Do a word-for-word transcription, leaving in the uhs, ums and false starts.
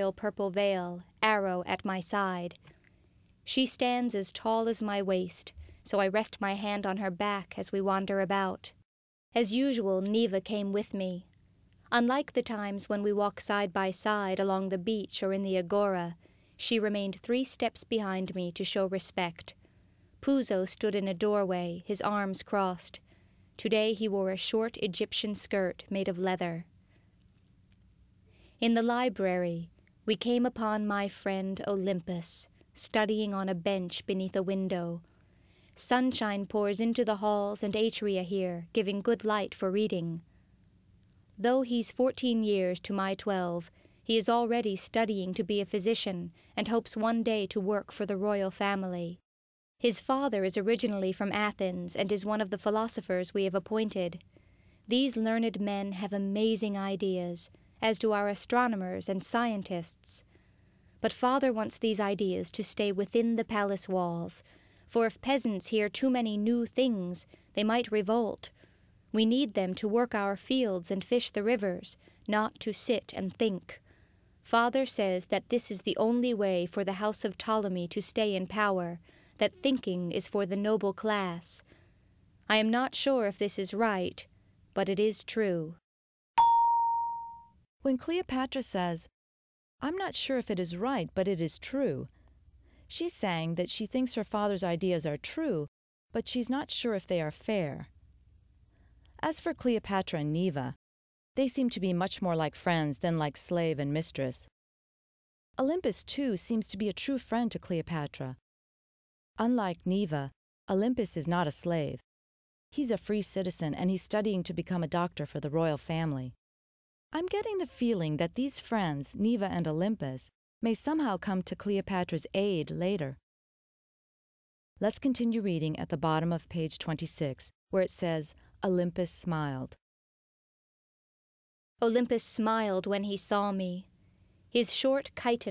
purple veil, arrow at my side. She stands as tall as my waist, so I rest my hand on her back as we wander about. As usual, Neva came with me. Unlike the times when we walk side by side along the beach or in the agora, she remained three steps behind me to show respect. Puzo stood in a doorway, his arms crossed. Today he wore a short Egyptian skirt made of leather. In the library, we came upon my friend Olympus, studying on a bench beneath a window. Sunshine pours into the halls and atria here, giving good light for reading. Though he's fourteen years to my twelve, he is already studying to be a physician and hopes one day to work for the royal family. His father is originally from Athens and is one of the philosophers we have appointed. These learned men have amazing ideas, as do our astronomers and scientists. But father wants these ideas to stay within the palace walls, for if peasants hear too many new things, they might revolt. We need them to work our fields and fish the rivers, not to sit and think. Father says that this is the only way for the house of Ptolemy to stay in power, that thinking is for the noble class. I am not sure if this is right, but it is true. When Cleopatra says, "I'm not sure if it is right, but it is true," she's saying that she thinks her father's ideas are true, but she's not sure if they are fair. As for Cleopatra and Neva, they seem to be much more like friends than like slave and mistress. Olympus, too, seems to be a true friend to Cleopatra. Unlike Neva, Olympus is not a slave. He's a free citizen and he's studying to become a doctor for the royal family. I'm getting the feeling that these friends, Neva and Olympus, may somehow come to Cleopatra's aid later. Let's continue reading at the bottom of page twenty-six, where it says, Olympus smiled. Olympus smiled when he saw me. His short chiton